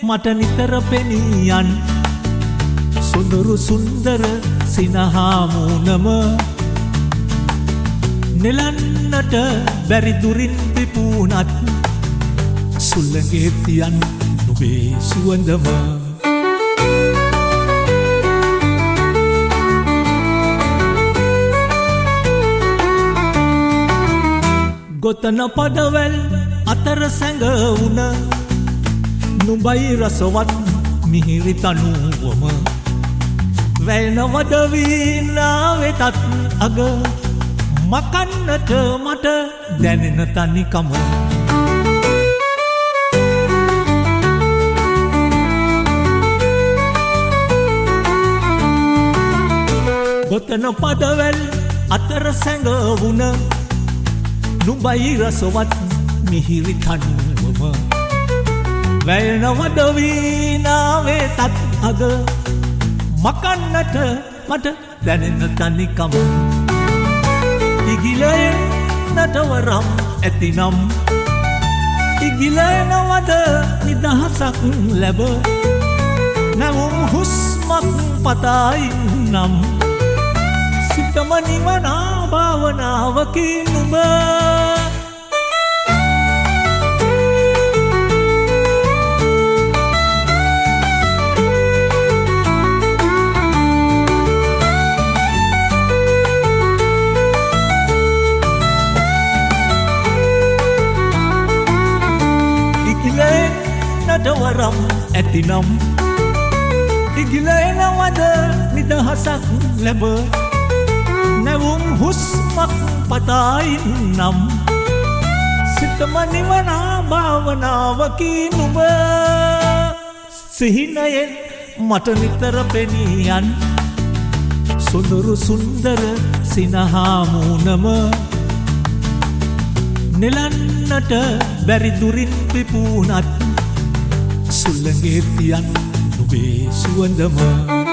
මට නිතර පෙනියන් සොඳුරු සුන්දර සිනහා මූණම නෙලන්නට බැරි දුරින් පිපුණත් සුළඟේ තියන් නුඹේ සුවඳම ගොතන පදවැල් අතර සැඟවුණ නුඹයි රසවත් මිහිරි තනුවම වැයනවද වීණාවෙතත් අග මකන්නට මට දැනෙන තනිකම ගොතන පදවැල් අතර සැඟවුණ නුඹයි රසවත් මිහිරි තනුවම වැයනවද වීණාවෙතත් අග මකන්නට මට දැනෙන තනිකම ඉගිලෙන් නටවරම් ඇතිනම් ඉගිලෙනවද නිදහසක් ලැබ නැවුම් හුස්මක් පතායින්නම් සිතම නිවනා භාවනාවකින් නුඹ නටවරම් ඇතිනම් ඉගිලෙනවද නිදහසක් ලැබ නැවුම් හුස්මක් පතායින්නම් සිතම නිවනා භාවනාවකින් නුඹ සිහිනයෙන් මට නිතර පෙනියන් සොඳුරු සුන්දර සිනහා මූණම නෙලන්නට බැරි දුරින් පිපුණත් සුළඟේ තියන් නුඹේ සුවඳම